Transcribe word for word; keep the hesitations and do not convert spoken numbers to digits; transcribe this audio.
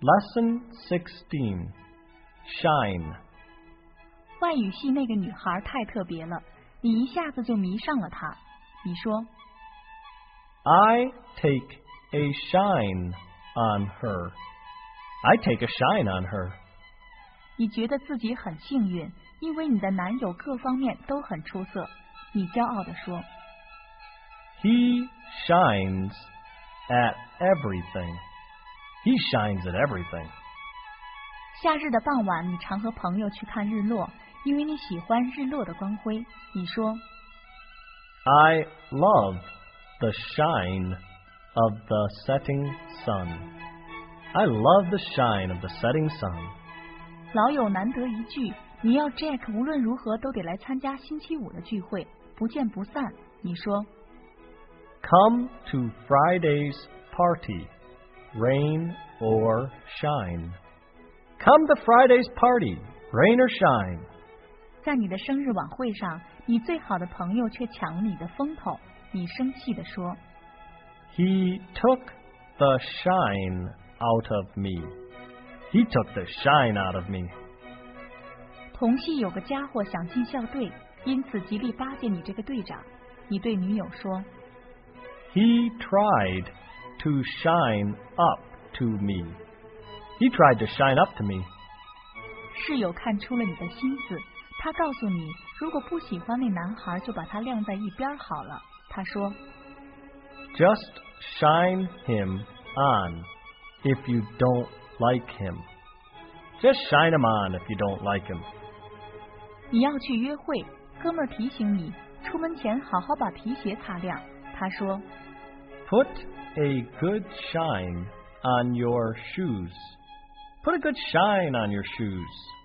Lesson sixteen. Shine. 外语系那个女孩太特别了，你一下子就迷上了她。你说 I take a shine on her. I take a shine on her. 你觉得自己很幸运，因为你的男友各方面都很出色。你骄傲地说 He shines at everything. He shines at everything. 夏日的傍晚，你常和朋友去看日落，因为你喜欢日落的光辉。你说 I love the shine of the setting sun. I love the shine of the setting sun. 老友难得一聚，你要 Jack 无论如何都得来参加星期五的聚会，不见不散。你说 Come to Friday's party, rain or shine. Come to Friday's party, rain or shine. 在你的生日晚会上，你最好的朋友却抢了你的风头。你生气地说 He took the shine out of me. He took the shine out of me. 同系有个家伙想进校队，因此极力巴结你这个队长。你对女友说 He tried to shine up to me. He tried to shine up to me. 室友看出了你的心思，他告诉你，如果不喜欢那男孩，就把他晾在一边好了。他说 Just shine him on if you don't like him. Just shine him on if you don't like him. 你要去约会，哥们儿提醒你，出门前好好把皮鞋擦亮。他说 Put a good shine on your shoes. Put a good shine on your shoes.